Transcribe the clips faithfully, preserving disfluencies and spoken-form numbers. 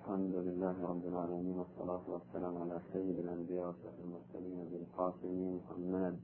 الحمد لله رب العالمين، والصلاة والسلام على سيد الأنبياء وسيد المرسلين أبي القاسم محمد.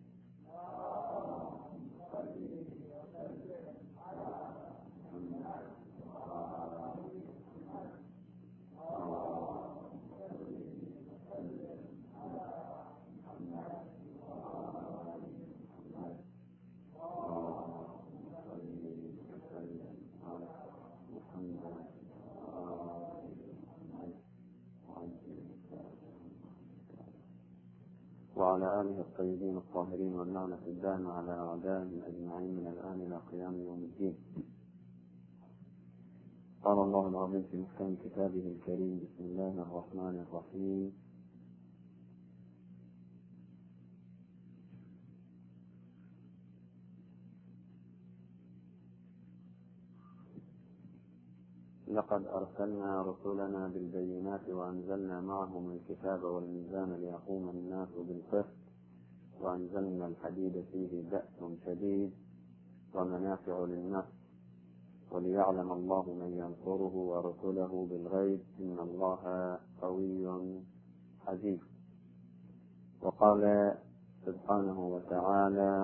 وعلى آله الطيبين الطاهرين، واللعنة الدائمة على أعدائهم أجمعين من الآن إلى قيام يوم الدين. قال الله العظيم في محكم كتابه الكريم: بسم الله الرحمن الرحيم. لقد أرسلنا رسلنا بالبينات وأنزلنا معهم الكتاب والميزان ليقوم الناس بالقسط، وأنزلنا الحديد فيه بأس شديد ومنافع للناس، وليعلم الله من ينصره ورسله بالغيب إن الله قوي عزيز. وقال سبحانه وتعالى: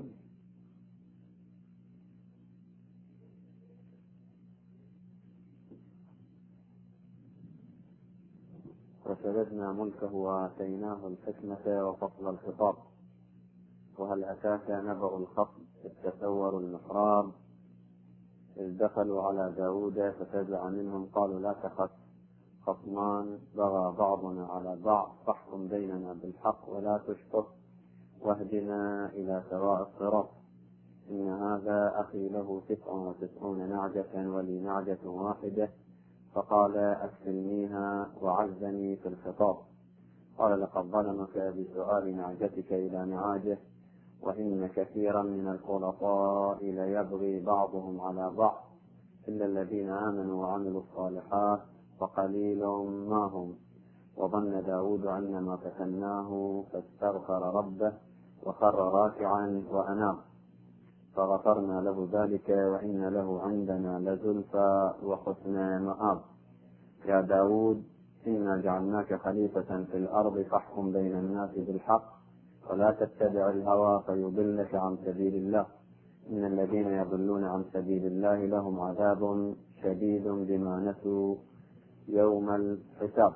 وشددنا ملكه وآتيناه الحكمة وفصل الخطاب. وهل أتاك نبأ الخصم إذ تسوروا المحراب إذ دخلوا على داود ففزع منهم قالوا لا تخف، خصمان بغى بعضنا على بعض فاحكم بيننا بالحق ولا تشطط واهدنا إلى سواء الصراط. إن هذا أخي له تسع وتسعون نعجة ولي نعجة واحدة فقال أكفلنيها وعزني في الخطاب. قال: لقد ظلمك بسؤال نعجتك إلى نعاجه، وإن كثيرا من الخلطاء ليبغي بعضهم على بعض إلا الذين آمنوا وعملوا الصالحات فقليل ما هم. وظن داود أنما فتناه فاستغفر ربه وخر راكعا وأناب فغفرنا له ذلك وإن له عندنا لزلفى وحسن مآب. يا داود إنا جعلناك خليفة في الأرض فاحكم بين الناس بالحق ولا تتبع الهوى فيضلك عن سبيل الله. إن الذين يضلون عن سبيل الله لهم عذاب شديد بما نسوا يوم الحساب.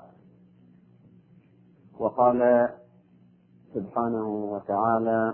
وقال سبحانه وتعالى: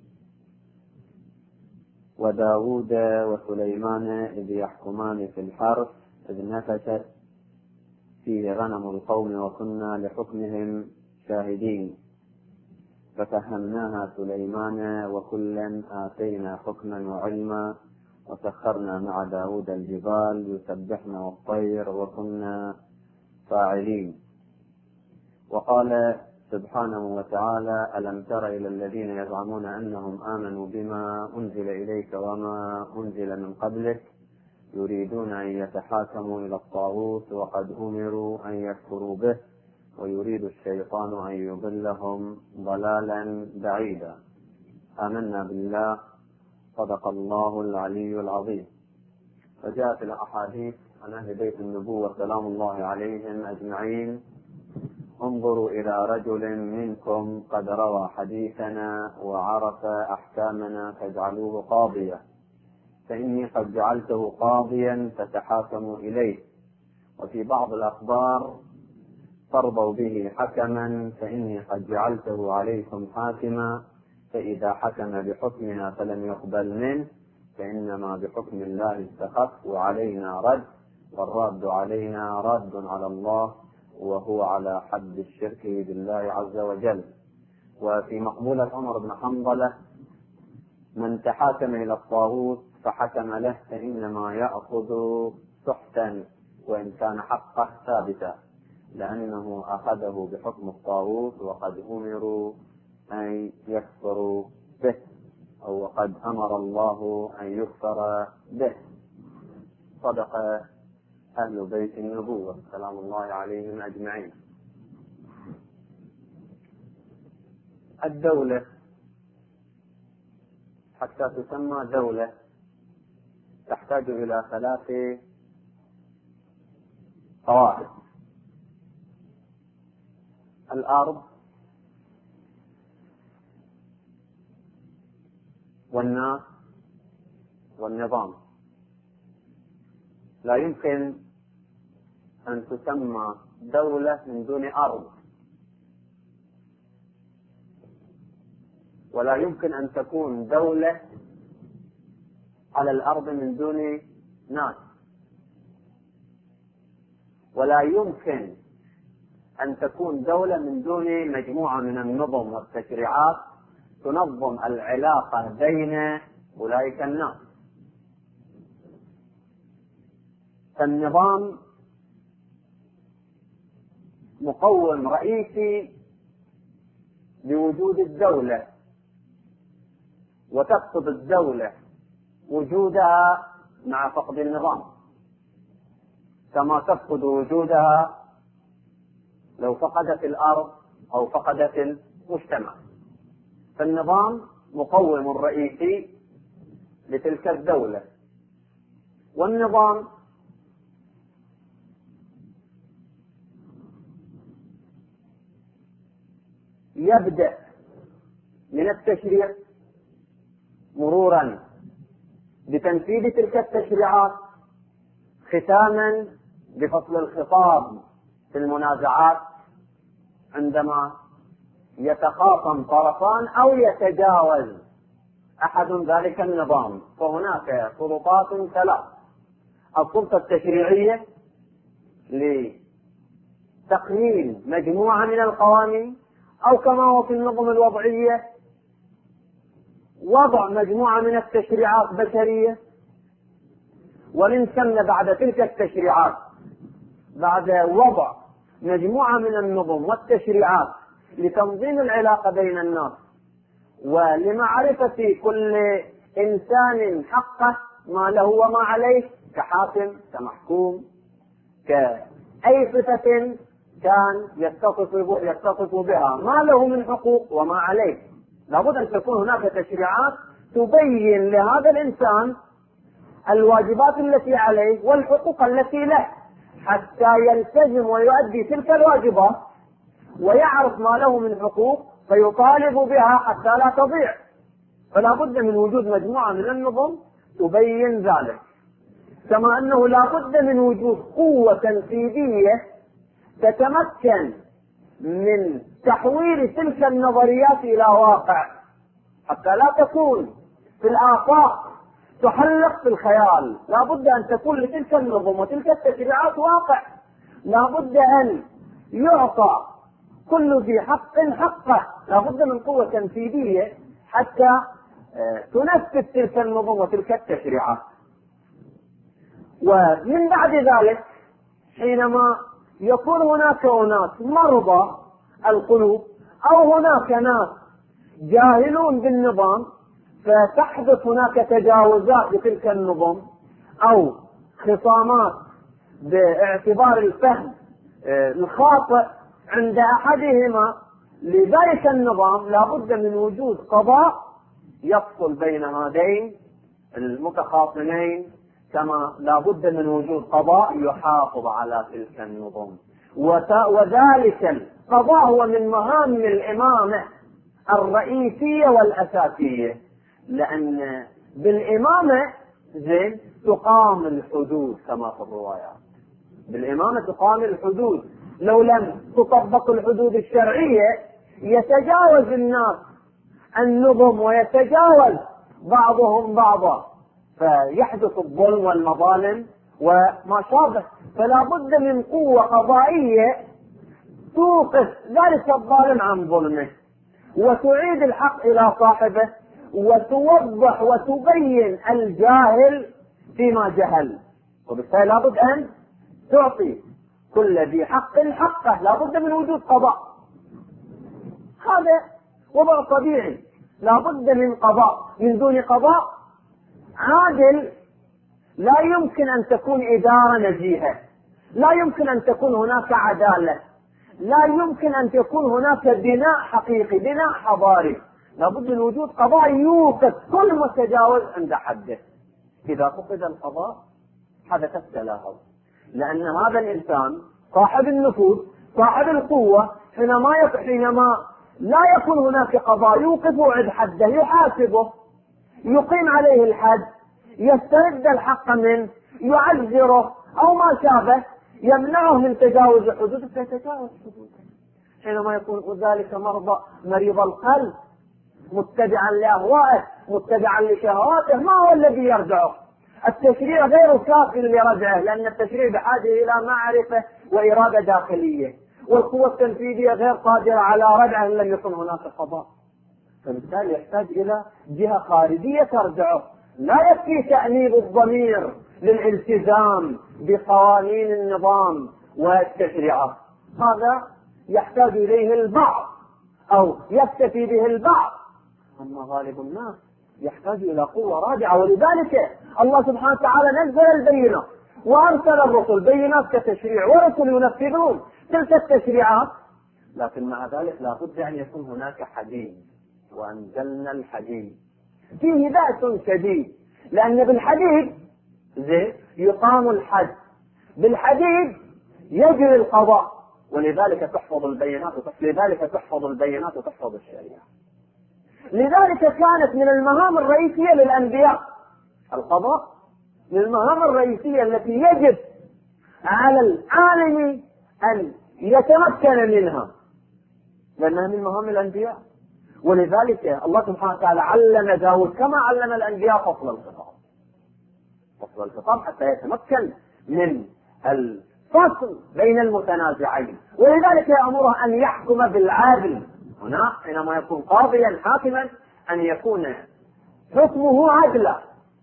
وداود وسليمان إذ يحكمان في الحرث إذ نفشت فيه غنم القوم وكنا لحكمهم شاهدين ففهمناها سليمان وكلا آتينا حكما وعلما وسخرنا مع داود الجبال يسبحن والطير وكنا فاعلين. وقال سبحانه وتعالى: ألم تر إلى الذين يزعمون أنهم آمنوا بما أنزل إليك وما أنزل من قبلك يريدون أن يتحاكموا إلى الطاغوت وقد أمروا أن يكفروا به ويريد الشيطان أن يضلهم ضلالا بعيدا. آمنا بالله، صدق الله العلي العظيم. فجاءت الأحاديث عن أهل بيت النبوة سلام الله عليهم أجمعين: انظروا إلى رجل منكم قد روى حديثنا وعرف أحكامنا فاجعلوه قاضيا، فإني قد جعلته قاضيا فتحاكموا إليه. وفي بعض الأخبار: ترضوا به حكما فإني قد جعلته عليكم حاكما، فإذا حكم بحكمنا فلم يقبل منه فإنما بحكم الله استخف وعلينا رد، والرد علينا رد على الله وهو على حد الشرك بالله عز وجل. وفي مقبولة عمر بن حنظلة: من تحاكم إلى الطاغوت فحكم له فإنما يأخذ سحتا وإن كان حقه ثابتا، لأنه أخذه بحكم الطاغوت وقد أمروا أن يكفروا به أو وقد أمر الله أن يكفر به. صدق أهل بيت النبوة سلام الله عليهم أجمعين. الدولة حتى تسمى دولة تحتاج إلى ثلاث قواعد. الأرض والناس والنظام. لا يمكن أن تسمى دولة من دون أرض، ولا يمكن أن تكون دولة على الأرض من دون ناس، ولا يمكن أن تكون دولة من دون مجموعة من النظم والتشريعات تنظم العلاقة بين أولئك الناس. فالنظام مقوم رئيسي لوجود الدولة، وتفقد الدولة وجودها مع فقد النظام، كما تفقد وجودها لو فقدت الأرض أو فقدت المجتمع. فالنظام مقوم رئيسي لتلك الدولة، والنظام يبدأ من التشريع مرورا بتنفيذ تلك التشريعات، ختاما بفصل الخطاب في المنازعات عندما يتخاصم طرفان أو يتجاوز أحد ذلك النظام. فهناك سلطات ثلاث: السلطة التشريعية لتقنين مجموعة من القوانين، أو كما هو في النظم الوضعية وضع مجموعة من التشريعات بشرية، ولنسمى بعد تلك التشريعات، بعد وضع مجموعة من النظم والتشريعات لتنظيم العلاقة بين الناس ولمعرفة كل إنسان حقه، ما له وما عليه، كحاكم كمحكوم كأي صفة كان يتصف يتصف بها، ما له من حقوق وما عليه. لابد أن تكون هناك تشريعات تبين لهذا الإنسان الواجبات التي عليه والحقوق التي له، حتى يلتزم ويؤدي تلك الواجبات ويعرف ما له من حقوق فيطالب بها حتى لا تضيع. فلا بد من وجود مجموعة من النظم تبين ذلك، كما أنه لا بد من وجود قوة تنفيذية تتمكن من تحويل تلك النظريات إلى واقع، حتى لا تكون في الآفاق تحلق في الخيال. لا بد أن تكون لتلك النظم وتلك التشريعات واقع. لا بد أن يعطى كل ذي حق حقه. لا بد من قوة تنفيذية حتى تنفذ تلك النظم وتلك التشريعات. ومن بعد ذلك حينما يكون هناك أناس مرضى القلوب أو هناك ناس جاهلون بالنظام، فتحدث هناك تجاوزات لتلك النظم أو خصامات باعتبار الفهم الخاطئ عند أحدهما لذلك النظام. لا بد من وجود قضاء يفصل بين هذين المتخاصمين، كما لا بد من وجود قضاء يحافظ على تلك النظم. وذلك القضاء هو من مهام الإمامة الرئيسية والأساسية، لأن بالإمامة زين تقام الحدود كما في الروايات. بالإمامة تقام الحدود. لو لم تطبق الحدود الشرعية يتجاوز الناس النظم ويتجاوز بعضهم بعضا، فيحدث الظلم والمظالم وما شابه. فلا بد من قوة قضائية توقف ذلك الظالم عن ظلمه وتعيد الحق إلى صاحبه وتوضح وتبين الجاهل فيما جهل. وبالتالي لا بد أن تعطي كل ذي حق حقه. لا بد من وجود قضاء. هذا وضع طبيعي. لا بد من قضاء. من دون قضاء عادل لا يمكن أن تكون إدارة نزيهة، لا يمكن أن تكون هناك عدالة، لا يمكن أن تكون هناك بناء حقيقي، بناء حضاري. لا بد من وجود قضاء يوقف كل متجاوز عند حده. إذا فقد القضاء حدث التلاهب، لأن هذا الإنسان صاحب النفوذ صاحب القوة حينما حينما لا يكون هناك قضاء يوقف عند حده، يحاسبه، يقيم عليه الحد، يسترد الحق منه، يعذره أو ما شابه، يمنعه من تجاوز حدوده فيتجاوز حدوده. حينما يكون ذلك مرضى مريض القلب متبعا لأهوائه متبعا لشهواته، ما هو الذي يرجعه؟ التشريع غير كافي لرجعه، لأن التشريع بحاجة إلى معرفة وإرادة داخلية، والقوة التنفيذية غير قادرة على رجعه إن لم يكن هناك قضاء. فبالتالي يحتاج إلى جهة خارجية ترجعه. لا يكفي تأنيب الضمير للالتزام بقوانين النظام والتشريعات، هذا يحتاج إليه البعض أو يكتفي به البعض، أما غالب الناس يحتاج إلى قوة راجعة. ولذلك الله سبحانه وتعالى نزل البينات وأرسل الرسل، بينات كتشريع ورسل ينفذون تلك التشريعات، لكن مع ذلك لا بد أن يكون هناك حديد، وأنزلنا الحديد فيه بأس شديد، لأن بالحديد زي يقام الحد، بالحديد يجري القضاء، ولذلك تحفظ البينات وتحفظ لذلك تحفظ البينات وتحفظ الشريعة. لذلك كانت من المهام الرئيسية للأنبياء القضاء، من المهام الرئيسية التي يجب على العالم أن يتمكن منها، لأنها من مهام الأنبياء. ولذلك الله سبحانه وتعالى علم داود كما علم الأنبياء فصل الخطاب، فصل الخطاب حتى يتمكن من الفصل بين المتنازعين. ولذلك يأمره أن يحكم بالعدل، هنا حينما يكون قاضيا حاكما أن يكون حكمه عدلا.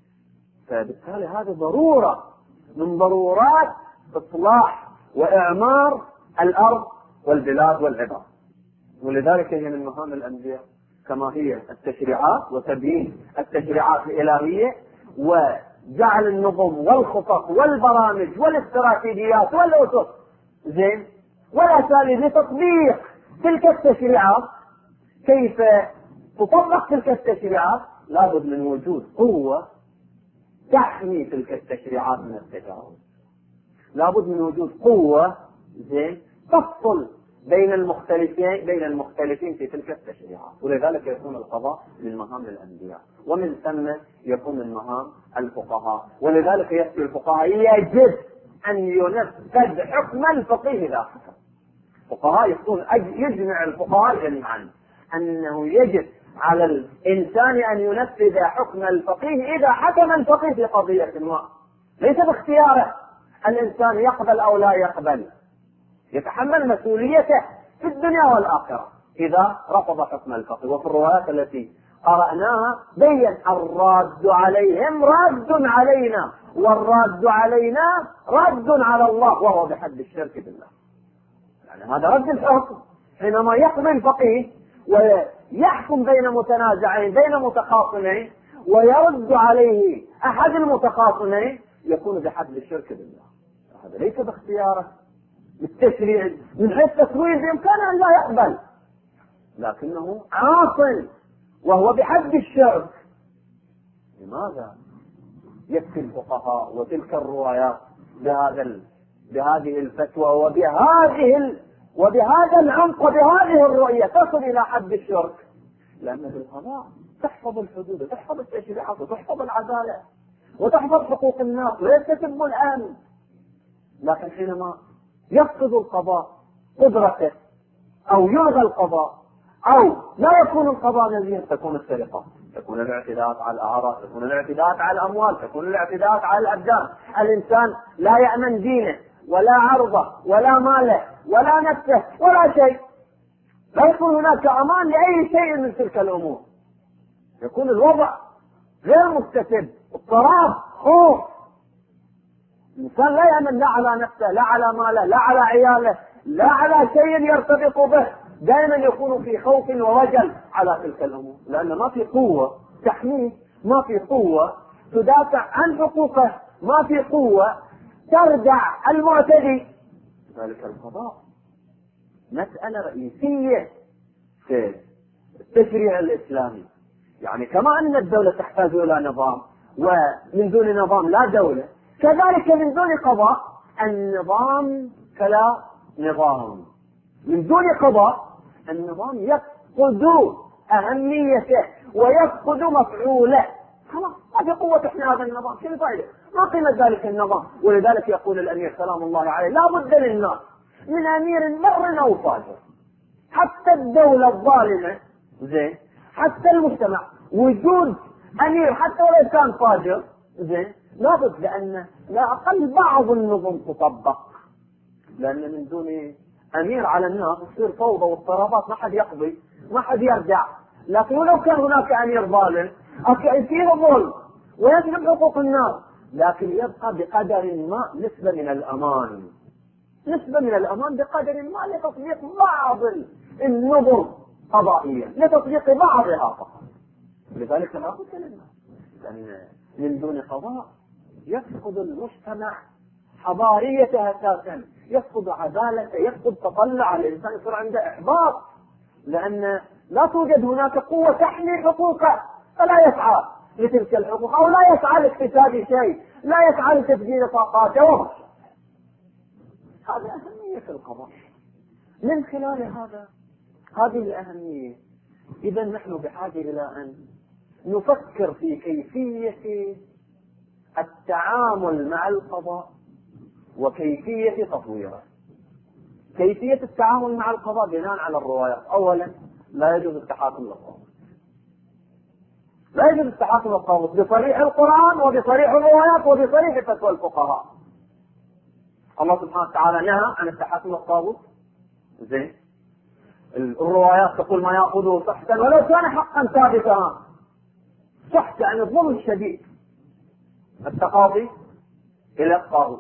فبالتالي هذه ضرورة من ضرورات إصلاح وإعمار الأرض والبلاد والعباد. ولذلك هي من مهام الأنبياء كما هي التشريعات وتبيين التشريعات الإلهية وجعل النظم والخطط والبرامج والاستراتيجيات والأسس زين والأساليب لتطبيق تلك التشريعات. كيف تطبق تلك التشريعات؟ لابد من وجود قوة تحمي تلك التشريعات من التجاوز، لابد من وجود قوة زين تفصل بين المختلفين بين المختلفين في تلك التشريعات. ولذلك يكون القضاء من مهام الأنبياء، ومن ثم يكون من مهام الفقهاء. ولذلك يأتي الفقهاء يجب أن ينفذ حكم الفقيه إذا حكم. الفقهاء يكون يجمع الفقهاء جميعا أنه يجب على الإنسان أن ينفذ حكم الفقيه إذا حكم الفقيه في قضية ما، ليس باختياره الإنسان يقبل أو لا يقبل، يتحمل مسؤوليته في الدنيا والآخرة إذا رفض حكم الفقيه. وفي الروايات التي قرأناها بين الراد عليهم راد علينا، والراد علينا رد على الله، وهو بحد الشرك بالله. يعني هذا رد الحكم، حينما يقضي الفقيه ويحكم بين متنازعين بين متخاصمين ويرد عليه أحد المتخاصمين يكون بحد الشرك بالله. هذا ليس باختياره بالتشريع، من حيث تسوية بإمكانه أن لا يقبل، لكنه عاصل وهو بحد الشرك. لماذا يكفي الفقهاء وتلك الروايات بهذا بهذه الفتوى وبهذه ال... وبهذا العمق وبهذه الرؤية تصل إلى حد الشرك؟ لأن بالقضاء تحفظ الحدود وتحفظ التشريعات وتحفظ العدالة وتحفظ حقوق الناس ويستتم الأمن. لكن حينما يفقد القضاء قدرته أو يلغى القضاء أو لا يكون القضاء نزيها، تكون السرقات، تكون الاعتداءات على الأعراض، تكون الاعتداءات على الأموال، تكون الاعتداءات على الأبدان. الإنسان لا يأمن دينه ولا عرضه ولا ماله ولا نفسه ولا شيء، لا يكون هناك أمان لأي شيء من تلك الأمور. يكون الوضع غير مستتب، اضطراب، خوف. الإنسان لا يأمن لا على نفسه لا على ماله لا على عياله لا على شيء يرتبط به، دائما يكون في خوف ووجل على تلك الأمور، لأن ما في قوة تحميه، ما في قوة تدافع عن حقوقه، ما في قوة تردع المعتدي. ذلك القضاء مسألة رئيسية في التشريع الإسلامي. يعني كما أن الدولة تحتاج إلى نظام، ومن دون نظام لا دولة، كذلك من دون قضاء النظام فلا نظام. من دون قضاء النظام يفقد أهميته ويفقد مفعوله. خلاص ما في قوة احنا هذا النظام، شنو فائدة؟ ما قيمة ذلك النظام. ولذلك يقول الأمير سلام الله عليه لا بد للناس من أمير بر أو فاجر. حتى الدولة الظالمة زين، حتى المجتمع وجود أمير حتى ولو كان فاجر زين لابد، لأن لا أقل بعض النظم تطبق، لأن من دون أمير على الناس تصير فوضى واضطرابات، ما حد يقضي ما حد يرجع. لكن ولو كان هناك أمير ظالم فيه ظلم ويسلب حقوق الناس، لكن يبقى بقدر ما نسبة من الأمان، نسبة من الأمان بقدر ما لتطبيق بعض النظم قضائية، لتطبيق بعضها فقط. لذلك لا بد للناس، لأن من دون قضاء يفقد المجتمع حضاريته أساسا، يفقد عدالته، يفقد تطلع، الإنسان يصير عنده إحباط، لأن لا توجد هناك قوة تحمي حقوقه، فلا يسعى لتلك الحقوق أو لا يسعى لاكتساب شيء، لا يسعى لتسجيل طاقاته. هذه أهمية القضاء. من خلال هذا هذه الأهمية إذا نحن بحاجة إلى أن نفكر في كيفية التعامل مع القضاء وكيفية تطويره. كيفية التعامل مع القضاء بناء على الروايات. أولا لا يجوز التحاكم للطاغوت، لا يجوز التحاكم للطاغوت بصريح القرآن وبصريح الروايات وبصريح فتوى الفقهاء. الله سبحانه وتعالى نهى عن التحاكم للطاغوت زين، الروايات تقول ما يأخذه سحتا ولو كان حقا ثابتا، سحت عن الظلم الشديد، التقاضي إلى الطاغوت.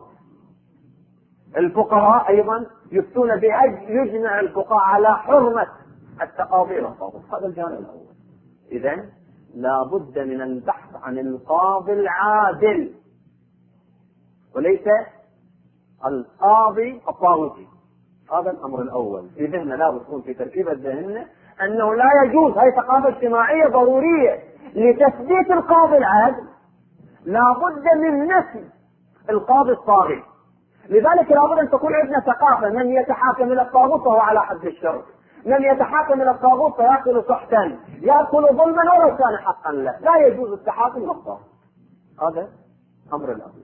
الفقهاء أيضا يفتون بأجل يجمع الفقهاء على حرمة التقاضي إلى الطاغوت. هذا الجانب الأول. إذن لا بد من البحث عن القاضي العادل وليس القاضي الطاغوتي. هذا الأمر الأول في ذهننا، لا بد في تركيبة ذهننا أنه لا يجوز، هذه ثقافة اجتماعية ضرورية لتثبيت القاضي العادل، لا بد من نفي القاضي الطاغي. لذلك لا بد أن تكون عندنا ثقافة، من يتحاكم إلى الطاغوت فهو على حد الشرك، من يتحاكم إلى الطاغوت فيأكل سحتا، يأكل ظلما ولو كان حقا له، لا يجوز التحاكم إلى الطاغوت. هذا أمر الأول.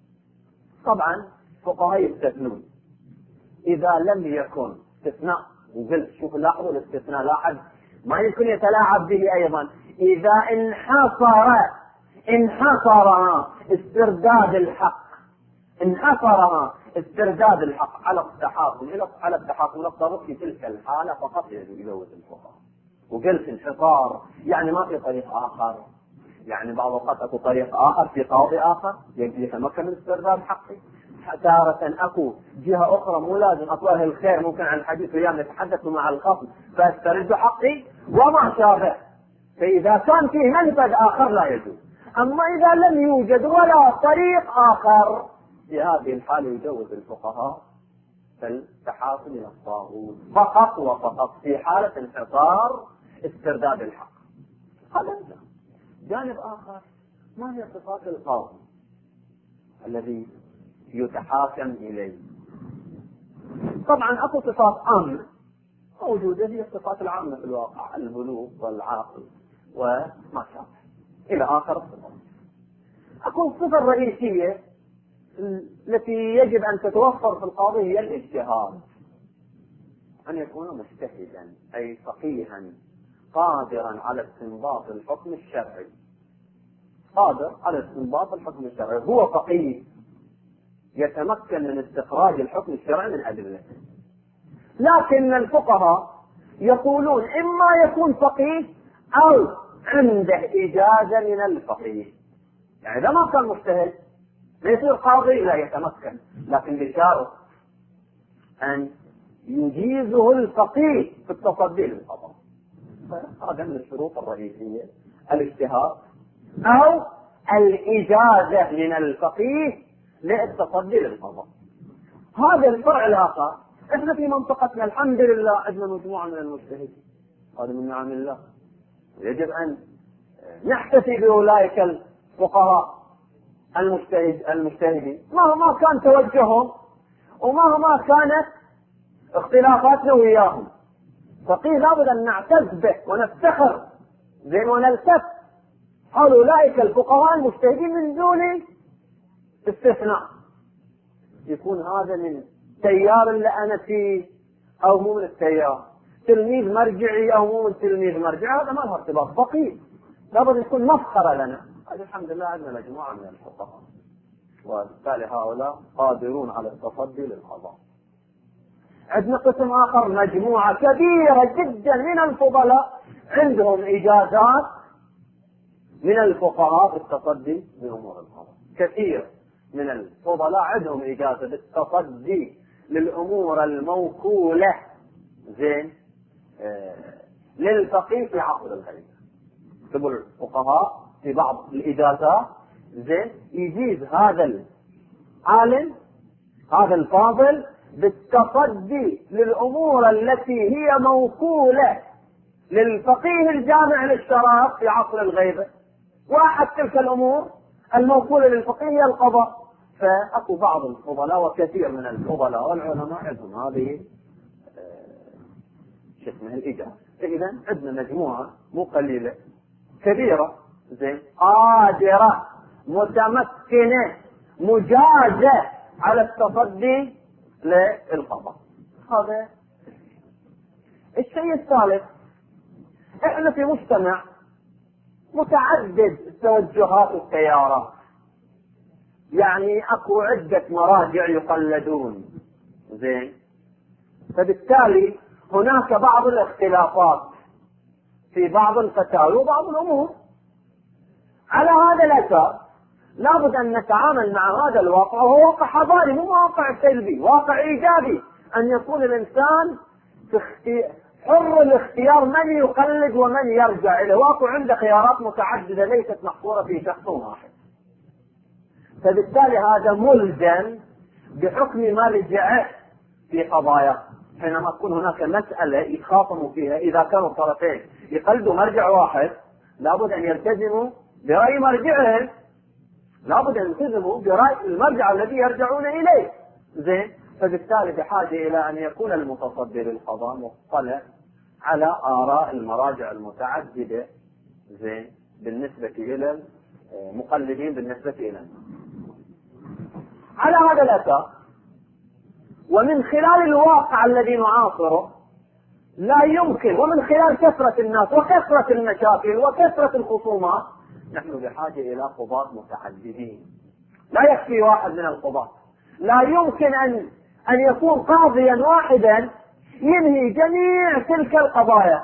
طبعا فقهاء يستثنون إذا لم يكن استثناء، وقلت شوف لاحظوا الاستثناء، لا أحد ما يمكن يتلاعب به أيضا، إذا انحصر انحصرها استرداد الحق، انحصرها استرداد الحق على التحاكم إلى على التحاكم إلى الطاغوت، في تلك الحالة فقط يجوز الفقهاء. وقلت انحصار يعني ما في طريق آخر، يعني بعض الوقت أكو طريق آخر في قاضي آخر يتمكن من استرداد حقي، تارة أكو جهة أخرى مو لازم أكو أهل الخير ممكن عن الحديث وياهم يتحدثوا مع الخصم فاسترد حقي وما شابه. فإذا كان فيه منفذ آخر لا يجوز. أما إذا لم يوجد ولا طريق آخر في هذه الحالة يجوز الفقهاء فالتحاكم إلى الطاغوت فقط وفقط في حالة انحصار استرداد الحق. هذا جانب آخر، ما هي صفات القاضي الذي يتحاكم إليه؟ طبعا أكو صفات عامة موجودة، هي الصفات العامة في الواقع، البلوغ والعاقل وما شابه إلى آخر الصفات. أكو الصفة الرئيسية التي يجب أن تتوفر في القاضي هي الاجتهاد، أن يكون مجتهدا أي فقيها قادرا على استنباط الحكم الشرعي، قادر على استنباط الحكم الشرعي، هو فقيه يتمكن من استخراج الحكم الشرعي من أدلته. لكن الفقهاء يقولون إما يكون فقيه أو عنده إجازة من الفقيه، يعني إذا ما كان مجتهد ليصير قاضي لا يتمكن، لكن بشرط أن يجيزه الفقيه في التصدي للقضاء. هذا من الشروط الرئيسية، الاجتهاد أو الإجازة من الفقيه للتصدي للقضاء. هذا الفرع الآخر. احنا في منطقتنا الحمد لله عندنا مجموعة من المجتهدين، هذا من نعم الله، يجب أن نحتفي بأولئك الفقهاء المجتهد المجتهدين مهما كان توجههم ومهما كانت اختلافاتنا وياهم. فقيه لابد ان نعتز به ونفتخر زين ونلتف حول اولئك الفقهاء المجتهدين من دون استثناء. يكون هذا من التيار اللي انا فيه او مو من التيار، تلميذ مرجعي او مو من تلميذ مرجعي، هذا ما له ارتباط. فقيه لابد يكون مفخرة لنا. الحمد لله عندنا مجموعة من الفقهاء، وبالتالي هؤلاء قادرون على التصدي للقضاء. عندنا قسم آخر، مجموعة كبيرة جدا من الفضلاء عندهم إجازات من الفقهاء في التصدي لأمور القضاء. كثير من الفضلاء عندهم إجازة بالتصدي للأمور الموكولة زين آه للفقيه في عقد الغيب. تقول الفقهاء في بعض الإجازات زين يجيز هذا العالم هذا الفاضل بالتصدي للأمور التي هي موكولة للفقيه الجامع للشرائع في عصر الغيبة. واحد تلك الأمور الموكولة للفقيه هي القضاء. فأكو بعض الفضلاء وكثير من الفضلاء والعلماء عندهم هذه شو اسمها الإجازة. إذا عندنا مجموعة مو قليلة كبيرة زين قادرة متمكنة مجازة على التصدي للقضاء. هذا الشيء الثالث. احنا في مجتمع متعدد التوجهات والتيارات، يعني اكو عدة مراجع يقلدون زين، فبالتالي هناك بعض الاختلافات في بعض الفتاوى وبعض الامور. على هذا الاساس لابد ان نتعامل مع هذا الواقع، وهو واقع حضاري مو واقع سلبي، واقع ايجابي، ان يكون الانسان في حر الاختيار من يقلد ومن يرجع اليه، واقع عنده خيارات متعدده ليست محصوره في شخص واحد. فبالتالي هذا ملزم بحكم مرجعه في قضايا. حينما تكون هناك مسألة يتخاصموا فيها، إذا كانوا الطرفين يقلدوا مرجع واحد لابد أن يلتزموا برأي مرجعهم، لابد أن يلتزموا برأي المرجع الذي يرجعون إليه زين. فبالتالي بحاجة إلى أن يكون المتصدي للقضاء مطلع على آراء المراجع المتعددة زين بالنسبة إلى المقلدين بالنسبة إلى. على هذا الأساس ومن خلال الواقع الذي نعاصره لا يمكن، ومن خلال كثرة الناس وكثرة المشاكل وكثرة الخصومات، نحن بحاجة إلى قضاة متعددين. لا يكفي واحد من القضاة، لا يمكن أن أن يكون قاضيا واحدا ينهي جميع تلك القضايا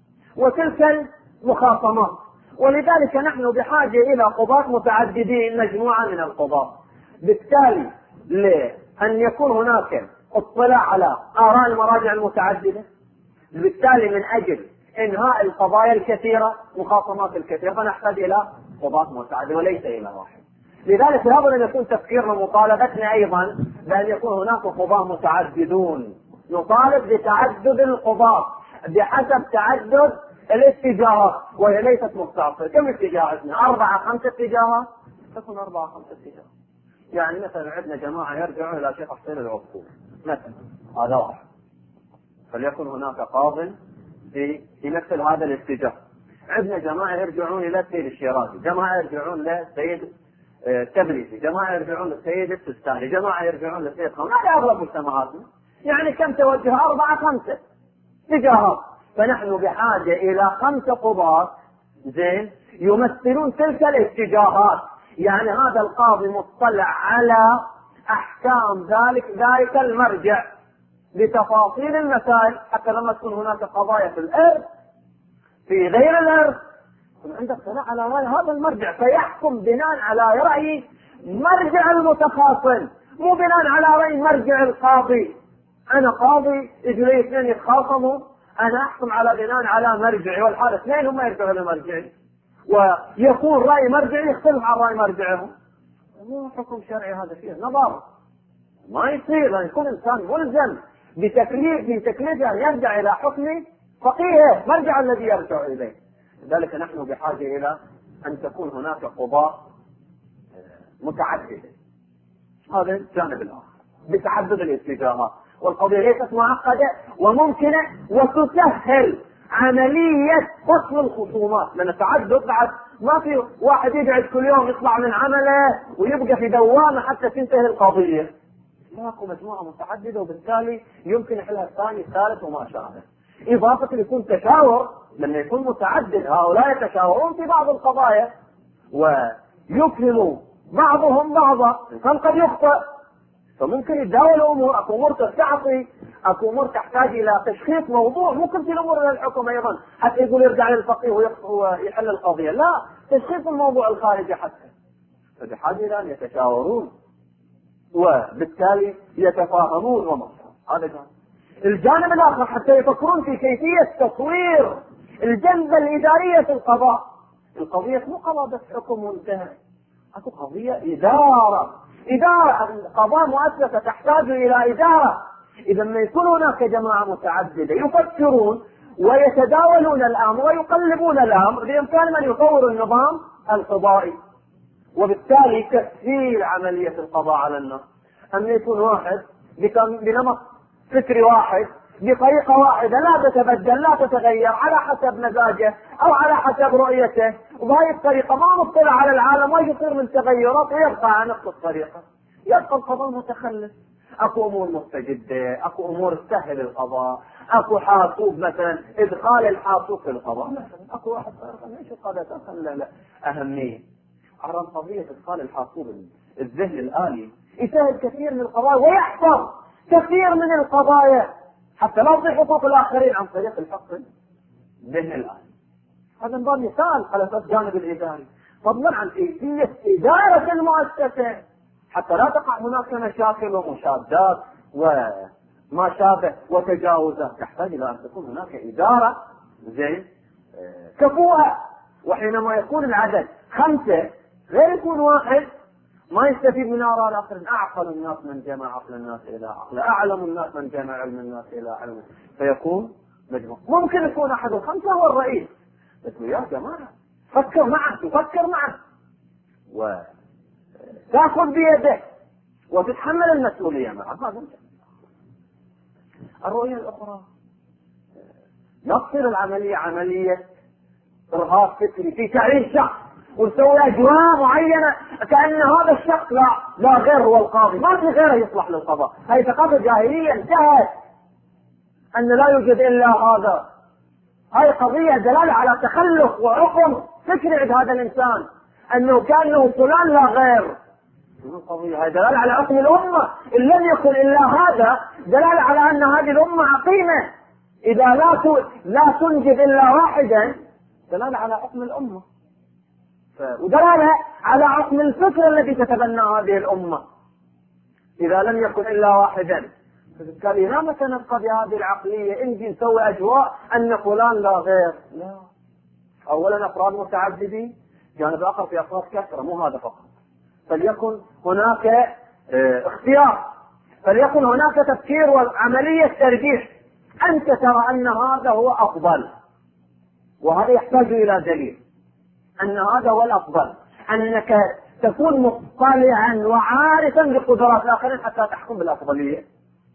وتلك المخاصمات. ولذلك نحن بحاجة إلى قضاة متعددين، مجموعة من القضاة. بالتالي لأن يكون هناك اطلاع على آراء المراجع المتعددة، بالتالي من أجل إنهاء القضايا الكثيرة مخاصمات الكثيرة فنحتاج إلى قضاة متعددة وليس إلى واحد. لذلك لابد أن يكون تفكيرنا مطالبتنا أيضا بأن يكون هناك قضاة متعددون. نطالب بتعدد القضاة بحسب تعدد الاتجاهات، وهي ليست مختصرة. كم اتجاهاتنا؟ أربعة خمسة اتجاهات، تكون أربعة خمسة اتجاهات. يعني مثلا عندنا جماعة يرجعون إلى شيخ حسين العقول مثلا، هذا واحد، فليكن هناك قاض في يمثل هذا الاتجاه. عندنا جماعة يرجعون إلى السيد الشيرازي، جماعة يرجعون للسيد التبريزي، جماعة يرجعون للسيد السيستاني، جماعة يرجعون للسيد خان. هذا أغلب مجتمعاتنا، يعني كم توجه؟ أربعة خمسة اتجاهات. فنحن بحاجة إلى خمسة قضاة زين يمثلون تلك الاتجاهات. يعني هذا القاضي مطلع على أحكام ذلك ذلك المرجع بتفاصيل المسائل، حتى لما تكون هناك قضايا في الإرث في غير الإرث يكون عندك اطلاع على رأي هذا المرجع، فيحكم بناء على رأي مرجع المتخاصم، مو بناء على رأي مرجع القاضي. أنا قاضي يجوا لي اثنين يتخاصموا، أنا أحكم على بناء على مرجعي، والحالة اثنين هم يرجعوا لمرجعي، ويكون رأي مرجعي يختلف عن رأي مرجعهم. مو حكم شرعي، هذا فيه نظر، ما يصير. أن يكون إنسان ملزم بتكليف بتكليف أن يرجع إلى حكم فقيه مرجع الذي يرجع إليه. لذلك نحن بحاجة إلى أن تكون هناك قضاء متعددة. هذا الجانب الآخر بتعدد الاتجاهات. والقضية ليست معقدة وممكنة وتسهل عملية فصل الخصومات، لأن التعدد بعد ما في واحد يقعد كل يوم يطلع من عمله ويبقى في دوامة حتى تنتهي القضية. ماكو مجموعة متعددة وبالتالي يمكن يحلها الثاني الثالث وما شابه. إضافة يكون تشاور، لما يكون متعدد هؤلاء يتشاورون في بعض القضايا ويفهم بعضهم بعضا، الإنسان قد يخطئ فممكن يتداول امور، اكو امور تستعصي، اكو امور تحتاج الى تشخيص موضوع، ممكن في الامور الى الحكم ايضا حتى يقول يرجع للفقيه ويحل القضيه، لا تشخيص الموضوع الخارجي حتى، فبحاجه الى ان يتشاورون وبالتالي يتفاهمون وما هذا جانب. الجانب الاخر حتى يفكرون في كيفيه تطوير الجنبه الاداريه في القضاء. القضيه مو قضاء بس حكم وانتهى، اكو قضيه اداره، إدارة. القضاء مؤسسة تحتاج إلى إدارة. إذا ما يكون هناك جماعة متعددة يفكرون ويتداولون الأمر ويقلبون الأمر، بإمكان من يطور النظام القضائي، وبالتالي تسهيل عملية القضاء على الناس. أن يكون واحد بنمط فكري واحد بطريقة واحدة لا تتبدل لا تتغير على حسب مزاجه أو على حسب رؤيته، وبهذه الطريقة ما مطلع على العالم ويصير من تغيرات ويبقى على نفس الطريقة، يبقى القضاء متخلف. أكو أمور مستجدة، أكو أمور تسهل القضاء، أكو حاسوب مثلا إدخال الحاسوب في القضاء مثلا، أكو واحد ليش القضاء تسهل؟ لا لا أهمية على قضية إدخال الحاسوب الذهن الآلي يسهل كثير من القضايا ويحفظ كثير من القضايا حتى لا تضيع حقوق الآخرين عن طريق الحق الذهن الآلي. هذا نظام مثال على أساس الجانب الإداري، فضلا عن كيفية إدارة المؤسسة حتى لا تقع هناك مشاكل ومشادات وما شابه وتجاوزات. تحتاج إلى أن تكون هناك إدارة زين كفوءة، وحينما يكون العدد خمسة غير يكون واحد ما يستفيد من آراء الآخرين. أعقل الناس من جمع عقل الناس إلى عقل، أعلم الناس من جمع علم الناس إلى علم، فيكون مجموع. ممكن يكون أحد الخمسة هو الرئيس، بس يا جماعة فكر معه تفكر معه وتأخذ بيده وتتحمل المسؤولية معه. هذا الرؤية الأخرى نصير العملية عملية إرهاب فكري في تعيين شخص ونسوي أجواء معينة كأن هذا الشخص لا لا غير هو القاضي، ما في غيره يصلح للقضاء. هذه ثقافة جاهلية انتهت، أن لا يوجد إلا هذا. هذه قضية دلالة على تخلف وعقم فكري عند هذا الإنسان، أنه كأنه فلان لا غير. القضية هذه دلالة على عقم الأمة، إن لم يكن إلا هذا دلالة على أن هذه الأمة عقيمة. إذا لا لا تنجب إلا واحدا دلالة على عقم الأمة، ودلالة على عقم الفكر الذي تتبنى هذه الأمة إذا لم يكن إلا واحدا. فبالتالي لا متى نبقى بهذه العقلية نجي نسوي أجواء أن فلان لا غير. لا، أولا أفراد متعددين، جانب آخر في أفراد كثرة، مو هذا فقط. فليكن هناك اه اختيار، فليكن هناك تفكير وعملية ترجيح. أنت ترى أن هذا هو أفضل، وهذا يحتاج إلى دليل أن هذا هو الأفضل، أنك تكون مطلعا وعارفا بقدرات الآخرين حتى تحكم بالأفضلية.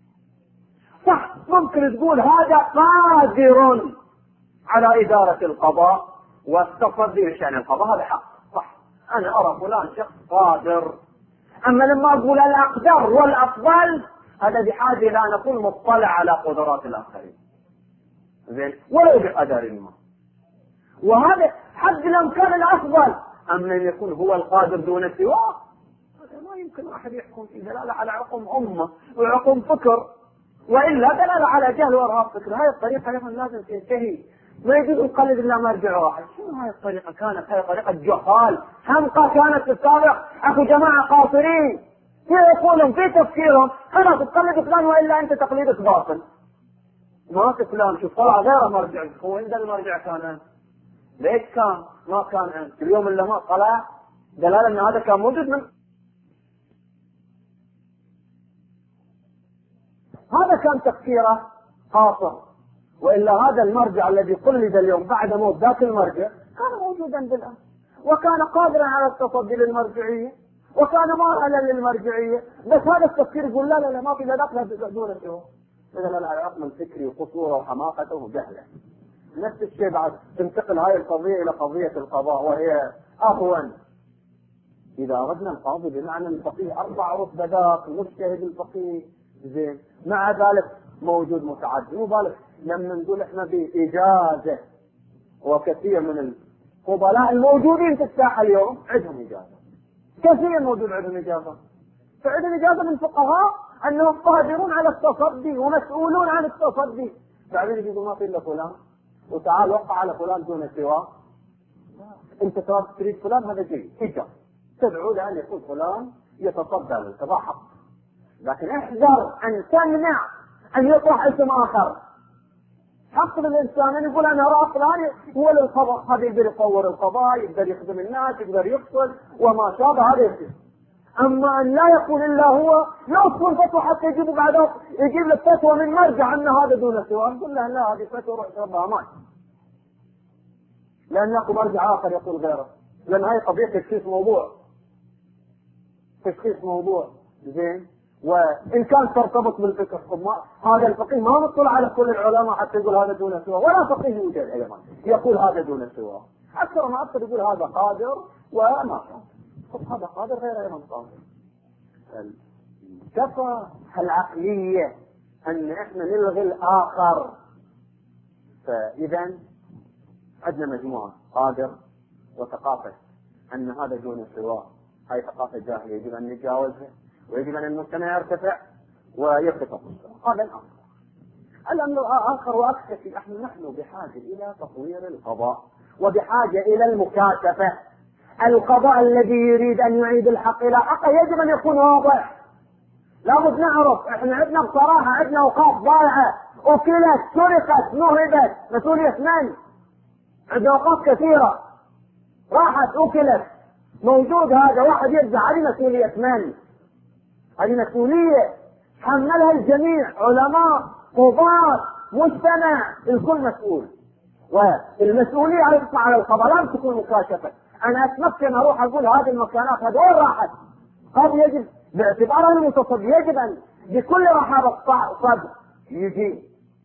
صح، ممكن تقول هذا قادر على إدارة القضاء والتصدي بشأن القضاء، هذا حق، صح، أنا أرى فلان شخص قادر. أما لما أقول الأقدر والأفضل هذا بحاجة إلى أن أكون مطلع على قدرات الآخرين زين ولو بقدر ما، وهذا حد الأمكان الأفضل. أما أن يكون هو القادر دون سواه هذا ما يمكن واحد يحكم في دلالة على عقم أمة وعقم فكر، وإلا دلالة على جهل وإرهاب فكر. هذه الطريقة أيضا لازم تنتهي، ما يجوز نقلد إلا مرجع واحد. شنو هذه الطريقة؟ كانت هذه طريقة جهال حمقى كانت في السابق. أكو جماعة قاصرين في عقولهم في تفكيرهم، خلاص تقلد فلان وإلا أنت تقليدك باطل. ما في فلان شوف طلع غير مرجع، هو عند المرجع كان ليش كان ما كان أنت اليوم اللي ما طلع دلالة أن هذا كان موجود. من هذا كان تفكيره قاصر، وإلا هذا المرجع الذي قلد اليوم بعد موت ذاك المرجع كان موجودا بالأمس وكان قادرا على التصدي للمرجعية. وكان مائلا للمرجعية، بس هذا التفكير يقول لا لا لا ما في لا دخل دون سوى. مثلا العقل الفكري وقصوره وحماقته وجهله. نفس الشيء بعد تنتقل هاي القضية إلى قضية القضاء وهي أهون. إذا أردنا القاضي بمعنى الفقيه أربع رتبة ذاك مجتهد الفقيه زين، مع ذلك موجود متعدد. مو بالك لما نقول احنا بإجازة، وكثير من الفضلاء الموجودين في الساحة اليوم عندهم إجازة، كثير موجود عندهم إجازة، فعندهم إجازة من الفقهاء أنهم قادرون على التصدي ومسؤولون عن التصدي. بعدين يقولوا ما في إلا فلان وتعال وقع على فلان دون سواه. أنت تريد فلان هذا شيء إجازة، تدعو لأن يكون فلان يتصدى للقضاء حق، لكن احذر أن تمنع أن يطرح اسم آخر. حق الإنسان أن يقول أنا أرى فلان هو للقضاء، هذا يقدر يطور القضاء، يقدر يخدم الناس، يقدر يقتل وما شابه هذا يصير. أما أن لا يقول إلا هو، لا تكون فتوى حتى يجيب بعده يجيب لك فتوى من مرجع أن هذا دون سواه، نقول له لا هذه فتوى روح ربها مات، لأن يأخذ مرجع آخر يقول غيره، لأن هاي قضية تشخيص موضوع، تشخيص موضوع زين. وإن كان ترتبط بالفقه، هذا الفقيه ما مطلع على كل العلماء حتى يقول هذا دون سواه، ولا فقيه يوجد أيضا يقول هذا دون سواه، أكثر ما أكثر يقول هذا قادر وما قادر، هذا قادر غير أيضا قادر. كفى العقلية أن إحنا نلغي الآخر. فإذا عندنا مجموعة قادر وثقافة أن هذا دون سواه، هاي ثقافة جاهلية يجب أن نتجاوزها، ويجب أن المجتمع يرتفع ويرتفع. هذا الأمر. الأمر الآخر وأكثر، نحن نحن بحاجة إلى تطوير القضاء، وبحاجة إلى المكاشفة. القضاء الذي يريد أن يعيد الحق إلى حقه يجب أن يكون واضح. لابد نعرف، احنا عندنا بصراحة عندنا أوقات ضائعة، أكلت، سرقت، نهبت، مسؤولية من؟ عندنا أوقات كثيرة راحت أكلت، موجود هذا واحد يرجع، هذه مسؤولية من؟ هذه مسؤولية حملها الجميع، علماء، قضاة، مجتمع، الكل مسؤول. والمسؤولية على على القضاء لا تكون مكاشفة. أنا أتمكن أروح أقول هذه المكانات هذول راحت، هذا يجب باعتباره المتصدي يجب أن بكل رحابة صدر يجي،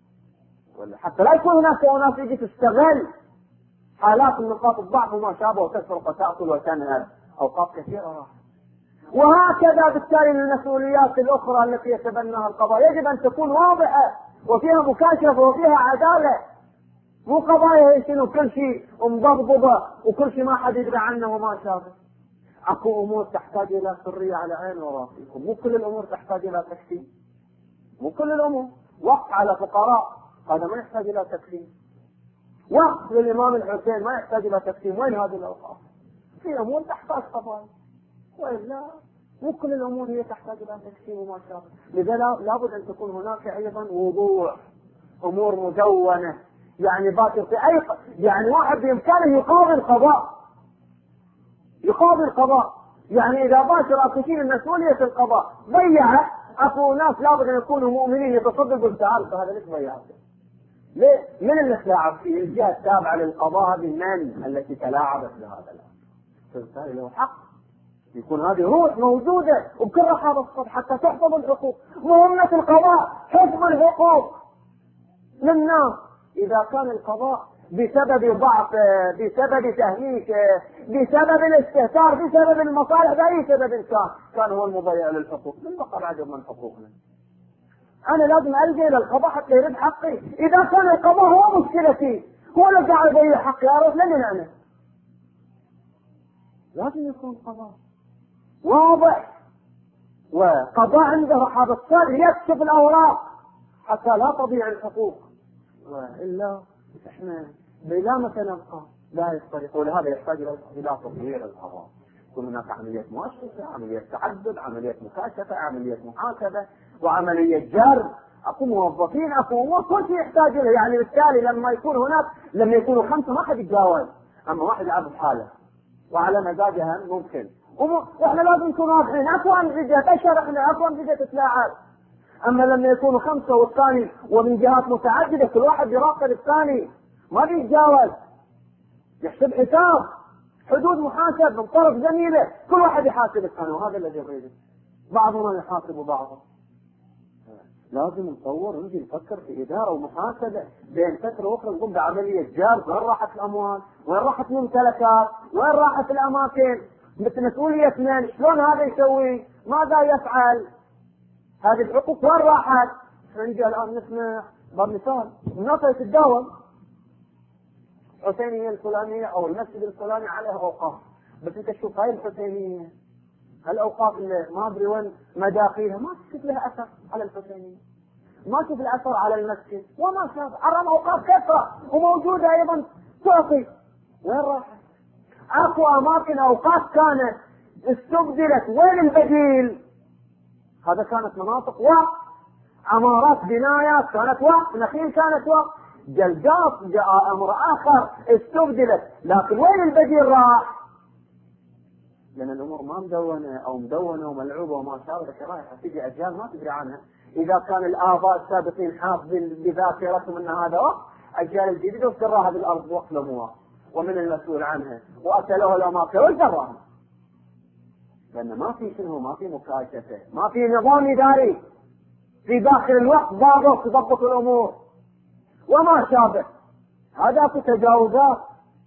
حتى لا يكون هناك وناس يجي تستغل حالات من نقاط الضعف وما شابه وتسرق وتأكل وتنهب. أوقات كثيرة راحت. وهكذا بالتالي المسؤوليات الأخرى التي يتبناها القضاء يجب أن تكون واضحة وفيها مكاشفة وفيها عدالة، مو قضايا يشيلوا كل شيء مضبضبة وكل شيء ما حد يدري عنه وما شابه. اكو امور تحتاج الى سرية على عين وراسكم، مو كل الامور تحتاج الى تكفير، مو كل الامور. وقت على فقراء هذا ما يحتاج الى تكفير، وقت للامام الحسين ما يحتاج الى تكفير. وين هذه الاوقات؟ في امور تحتاج قضايا، والا مو كل الامور هي تحتاج الى تكفير وما شابه. لذا لابد ان تكون هناك ايضا وضوح، امور مدونه، يعني باكر في اي يعني واحد بامكانه يقاضي القضاء، يقاضي القضاء، يعني اذا باشر اكو شيء من مسؤولية القضاء ضيعه، اكو ناس لابد ان يكونوا مؤمنين يتصدقوا بالتعال، فهذا ليش ضيعته؟ ليه؟ من اللي تلاعب فيه؟ الجهة التابعة للقضاء بمن التي تلاعبت بهذا الامر؟ فبالتالي له حق يكون هذه روح موجودة وبكل رحابة الصدر حتى تحفظ الحقوق. مهمة القضاء حفظ الحقوق للناس. إذا كان القضاء بسبب ضعف، بسبب تهميش، بسبب الاستهتار، بسبب المصالح، بأي سبب كان كان هو المضيع للحقوق، من بقى العجب من حقوقنا؟ أنا لازم ألجأ إلى القضاء حتى يرد حقي. إذا كان القضاء هو مشكلتي، هو اللي قاعد يضيع حقي، أعرف لمن أنا؟ لازم يكون قضاء واضح، وقضاء عنده رحابة الصدر يكشف الأوراق حتى لا تضيع الحقوق، وإلا احنا بلا متى نبقى لا يستطيع. ولهذا يحتاج الى تطوير القضاء، يكون هناك عملية مؤسسة، عملية تعدد، عملية مكاشفة، عملية محاسبة، وعملية جر. اكو موظفين، اكو امور كل شيء يحتاج له. يعني بالتالي لما يكون هناك، لما يكونوا خمسة ما حد يتجاوز، اما واحد يعرف حاله وعلى مزاجها ممكن. واحنا لازم نكون واضحين، اكو انفجة تشهر، احنا اكو انفجة تتلاعب. اما لما يكونوا خمسة والثاني ومن جهات متعددة كل واحد يراقب الثاني ما بيتجاوز، يحسب حساب. حدود محاسب من طرف زميله، كل واحد يحاسب الثاني، وهذا الذي يريده. بعضنا يحاسب بعضا. لازم نطور ونجي نفكر في إدارة ومحاسبة بين فترة وأخرى، نقوم بعملية جار، وين راحت الأموال؟ وين راحت الممتلكات؟ وين راحت الأماكن؟ مثل مسؤولية من؟ شلون هذا يسوي؟ ماذا يفعل؟ هذه الحقوق وين راحت؟ نجي الآن نسمع بمثال الناس تتداول الحسينية الفلانية أو المسجد الفلاني عليها أوقاف، بس أنت تشوف هاي الحسينية هالأوقاف اللي ما أدري وين مداخيلها، ما تشوف لها أثر على الحسينية، ما تشوف الأثر على المسجد، وما شاف عرم أوقاف كثرة وموجودة أيضا تعطي، وين راحت؟ أكو أماكن أوقاف كانت استبدلت، وين البديل؟ هذا كانت مناطق وقف، عمارات بنايات كانت وقف، نخيل كانت وقف، جلجات جاء أمر آخر استبدلت، لكن وين البديل راح؟ لأن الأمور ما مدونة أو مدونة وملعوبة وما شابه رايحة تجي أجيال ما تدري عنها. إذا كان الآباء السابقين حافظين بذاكرتهم أن هذا وقت، أجيال الجديدة وسراها بالأرض وقت الأموال ومن المسؤول عنها وأكلوها الأماكن وسراها، لأن ما في شنو، ما في مكاشفة، ما في نظام إداري في داخل الوقت ضابط تضبط الأمور وما شابه. هذا في تجاوزات.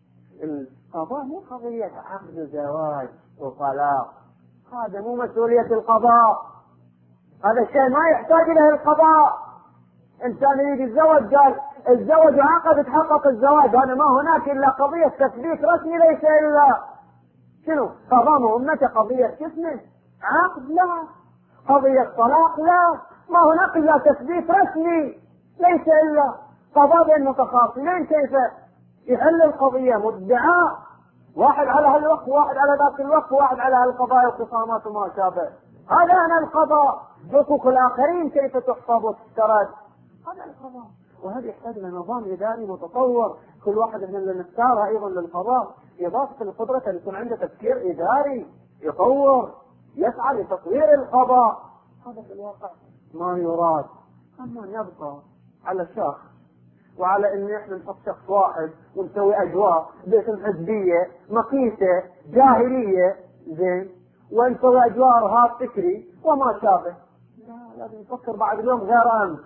القضاء مو قضية عقد وزواج وطلاق، هذا مو مسؤولية القضاء، هذا الشيء ما يحتاج إليه القضاء. إنسان يريد الزواج قال الزواج عقد تحقق الزواج، هذا ما هناك إلا قضية تثبيت رسمي، ليس إلا شنو قضاء مهمته قضية كسمه عقد، لا قضية طلاق، لا ما هناك إلا تثبيت رسمي، ليس إلا قضاء بين متخاصمين كيف يحل القضية، مدعاء واحد على هالوقت وواحد على ذاك الوقت وواحد على هالقضايا والخصامات وما شابه، هذا أنا القضاء. حقوق الآخرين كيف تحفظ وتسترد، هذا القضاء. وهذا يحتاج إلى نظام إداري متطور، كل واحد من اللي نختاره أيضا للقضاء إضافة القدرة أن يكون عنده تفكير إداري يطور يسعى لتطوير القضاء. هذا في الواقع ما يراد. أما نبقى على شخص وعلى ان احنا نحط شخص واحد ونسوي اجواء باسم حزبيه مقيته جاهليه زين، ونسوي اجواء ارهاب فكري وما شابه. لا، لازم نفكر بعد اليوم غير امس،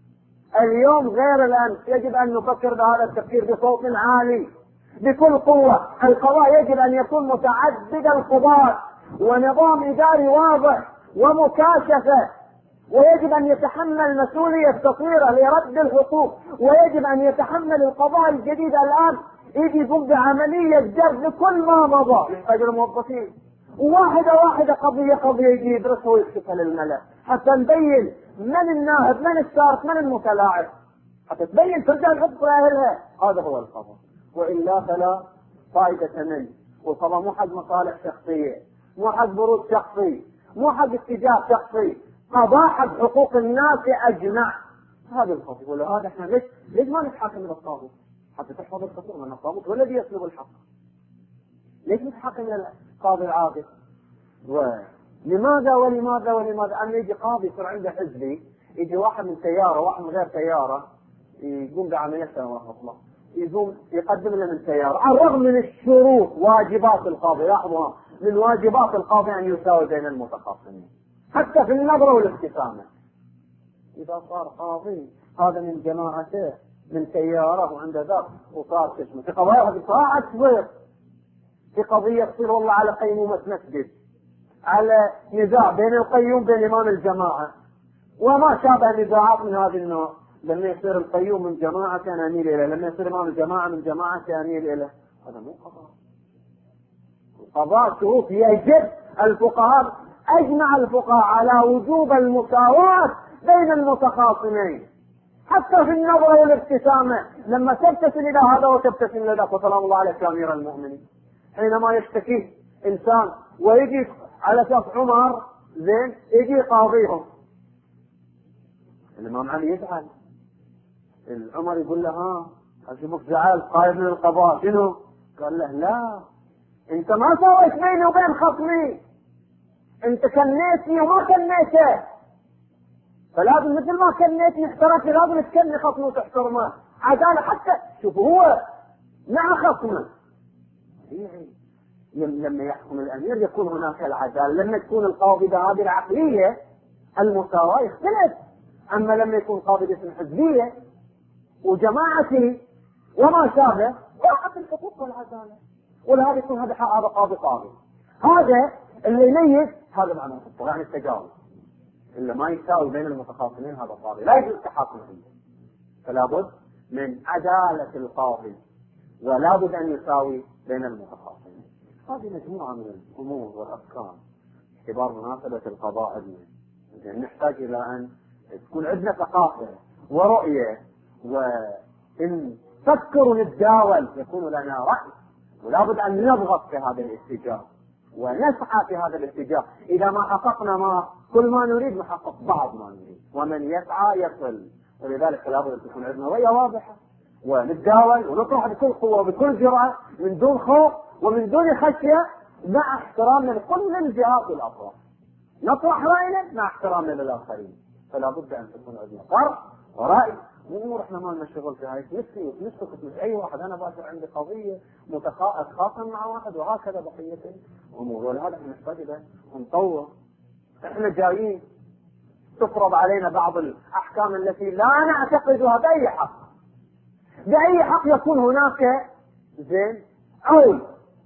اليوم غير الامس، يجب ان نفكر بهذا التفكير بصوت عالي بكل قوه. القضاء يجب ان يكون متعدد القضاة ونظام اداري واضح ومكاشفه، ويجب أن يتحمل مسؤولية تطويره لرد الحقوق، ويجب أن يتحمل القضاء الجديد الآن يجي يقوم بعملية جر لكل ما مضى يحتاج الموظفين، وواحدة واحدة قضية قضية يجي يدرسها ويكشفها للملأ حتى نبين من الناهب من السارق من المتلاعب، حتى تبين ترجع الحقوق لأهلها. هذا هو القضاء، وإلا فلا فائدة منه. والقضاء مو حق مصالح شخصية، مو حق بروز شخصي، مو حق اتجاه شخصي، قضاء حق حقوق الناس اجمع. هذا القضاء. ولهذا احنا ليش ليش ما نتحاكم الى الطاغوت؟ حتى تحفظ الخطوط، من الطاغوت هو الذي يسلب الحق. ليش نتحاكم الى القاضي العادل؟ ولماذا ولماذا ولماذا ان يجي قاضي يصير عنده حزبي، يجي واحد من سياره واحد من غير سياره يقوم بعمليه الله يقوم يقدم له من سياره، على الرغم من الشروط واجبات القاضي. لاحظوا من واجبات القاضي ان يساوي بين المتخاصمين حتى في النظرة والابتسامة. إذا صار قاضي هذا من جماعته من سيارة وعنده ذاك وصار اسمه في قضايا ساعة تصير، في قضية تصير والله على قيمومة مسجد، على نزاع بين القيوم بين إمام الجماعة وما شابه نزاعات من هذا النوع. لما يصير القيوم من جماعة كان أميل إليه، لما يصير إمام الجماعة من جماعة كان أميل إليه، هذا مو قضاء. قضاء شروط يجب الفقهاء أجمع الفقهاء على وجوب المساواة بين المتخاصمين حتى في النظرة والابتسامة. لما تبتسم إلى هذا وتبتسم إلى ذاك، وسلام الله عليك يا أمير المؤمنين. حينما يشتكي إنسان ويجي على أساس عمر زين يجي قاضيهم، الإمام علي يزعل، العمر يقول له ها أشوفك زعلت قائد من القضاء شنو؟ قال له لا، أنت ما سويت بيني وبين خصمي، انت كنيتني وما كنيته، فلازم مثل ما كنيتني احترمتني لازم تكني خصمه وتحترمه. عدالة حتى شوف هو مع خصمه. لما يحكم الأمير يكون هناك العدالة. لما تكون القاضي بهذه العقلية المساواة يختلف. أما لما يكون قاضي باسم حزبية وجماعتي وما شابه يعطي الحقوق والعدالة، ولهذا يكون هذا هذا قاضي قاضي. هذا اللي يميز هذا معنى الخطة، يعني التجاوز اللي ما يساوي بين المتخاصمين هذا قاضي لا يجوز التحاكم فيه. فلا بد من عدالة القاضي ولا بد أن يساوي بين المتخاصمين. هذه مجموعة من الأمور والأفكار اعتبار مناسبة القضاء عندنا. نحتاج إلى أن تكون عندنا ثقافة ورؤية، وإن فكر ونتداول يكون لنا رأي، ولا بد أن نضغط في هذا الاتجاه ونسعى في هذا الاتجاه. إذا ما حققنا ما كل ما نريد نحقق بعض ما نريد، ومن يسعى يصل. ولذلك لا بد أن تكون عندنا رؤية واضحة ونتداول ونطرح بكل قوة وبكل جرأة من دون خوف ومن دون خشية، مع احترام من كل الجهات والأطراف. نطرح رأينا مع احترامنا للآخرين. فلا بد أن تكون عندنا طرح ورأي. مو احنا ما لنا شغل في هاي نفسي ونسكت مش اي واحد. انا باكر عندي قضيه متخاصم مع واحد وهكذا بقيه الامور. ولهذا احنا نحتاج الى نطور. احنا جايين تفرض علينا بعض الاحكام التي لا نعتقدها باي حق. باي حق يكون هناك زين عول.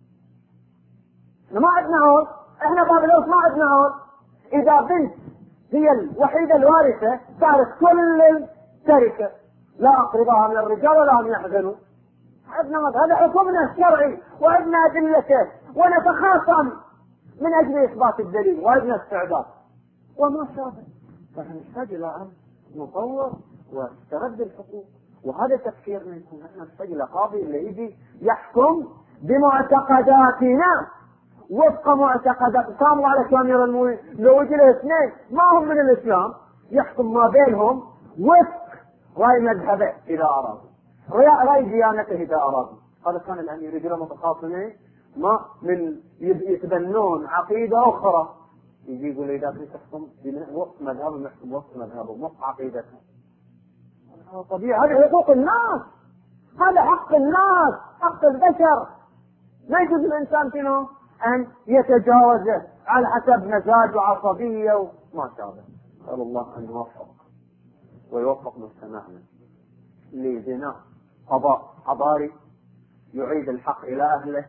ما عندنا عول. احنا بابلوس ما عندنا عول. اذا بنت هي الوحيده الوارثه صارت كل التركه، لا اقربها من الرجال ولا هم يحزنوا. عندنا هذا حكمنا الشرعي وعندنا ادلته، ونتخاصم من اجل اثبات الدليل وعندنا استعداد وما شابه. فنحتاج الى ان نطور ونسترد الحقوق. وهذا تفكيرنا يكون احنا نحتاج الى قاضي اللي يجي يحكم بمعتقداتنا وفق معتقدات. ساموا على كاميرا المؤمنين لو يجي له اثنين ما هم من الاسلام يحكم ما بينهم وفق راي مذهبه اذا اراد، راي ديانته اذا اراد. هذا كان الامير يجي له متخاصمين ما من يتبنون عقيده اخرى، يجي يقول له اذا كنت تحكم وفق مذهبه يحكم وفق مذهبه وفق عقيدته. طبيعي. هذه حقوق الناس، هذا حق الناس، حق البشر. لا يجوز الانسان شنو ان يتجاوزه على حسب مزاج وعصبيه وما شابه. نسال الله ان يوفق ويوفق مجتمعنا لبناء قضاء حضاري يعيد الحق الى اهله،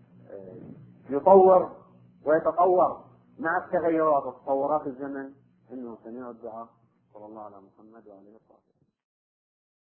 يطور ويتطور مع التغيرات وتطورات الزمن. انه سميع الدعاء. صلى الله على محمد وعلى اله وصحبه.